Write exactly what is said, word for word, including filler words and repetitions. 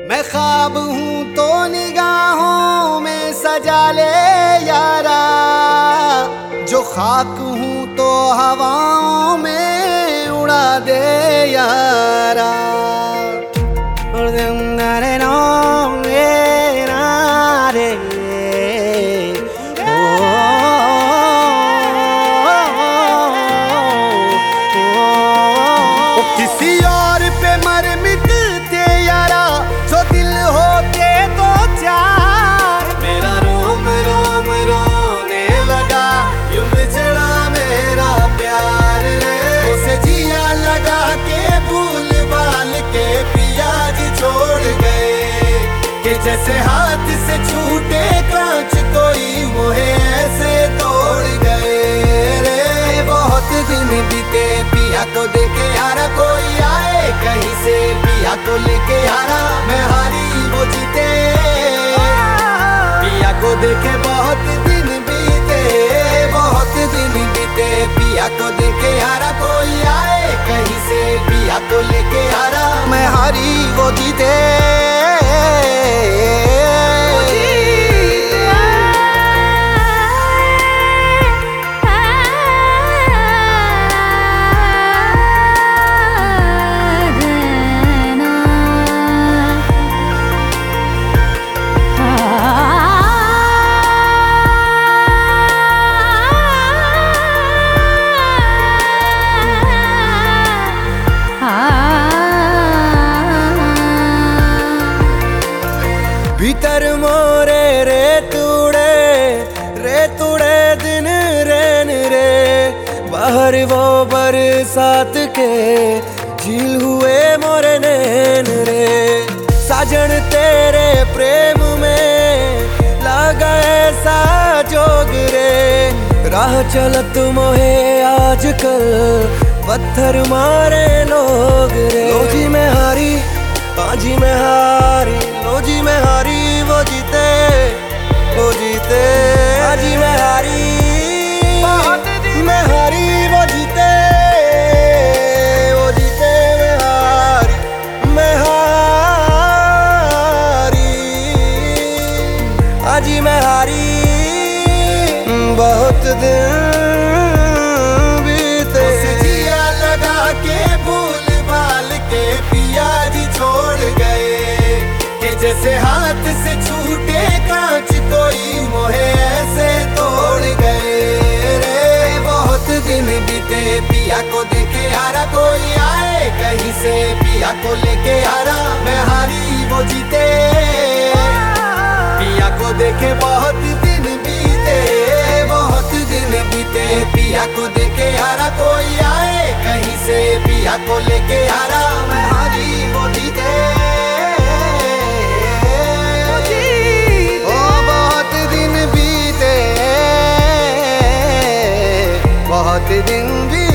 मैं ख्वाब हूँ तो निगाहों में सजा ले यारा, जो खाक हूँ तो हवाओं में उड़ा दे यारा। किसी और पे मर मिटते यारा, जो दिल होते तो चार। मेरा रोम रोम रोने लगा, यूं बिछड़ा मेरा प्यार रे। उसे जिया लगा के भूल बाल के पिया जी छोड़ गए, कि जैसे हाथ से छूटे कांच कोई मोहे ऐसे तोड़ गए रे। बहुत दिन बीते पिया को देखे यारा, कोई आए कहीं से पिया को लेके यारा। मैं हारी वो जीते, पिया को देखे बहुत दिन बीते, बहुत दिन बीते पिया को देखे यारा। कोई आए कहीं से पिया को लेके यारा। मैं हारी वो जीते। भीतर मोरे रे तूड़े रे तूड़े दिन रेन रे, बाहर वो बरसात के झील हुए मोरे नैन रे। साजन तेरे प्रेम में लगा ऐसा जोग रे, राह चलत मोहे आजकल पत्थर मारे लोग रे। लो जी मैं हारी, हाँ जी मैं हारी, लो जी मैं हारी वो जीते, वो जीते। हाँ जी मैं हारी, मैं हारी वो जीते, वो जीते। मैं हारी, मैं हारी, हाँ जी मैं हारी। बहुत दिन बीते, जिया लगा के भूल भाल के पिया जी छोड़ गए, कि जैसे हाथ से छूटे कांच कोई मोहे ऐसे तोड़ गए रे। बहुत दिन बीते पिया को देखे यारा, कोई आए कहीं से पिया को लेके यारा। मैं हारी वो जीते, पिया को देखे बहुत दिन बीते, बहुत दिन बीते पिया को देखे यारा। कोई आए कहीं से पिया को लेके यारा। मैं हारी वो जीते। बहुत दिन भी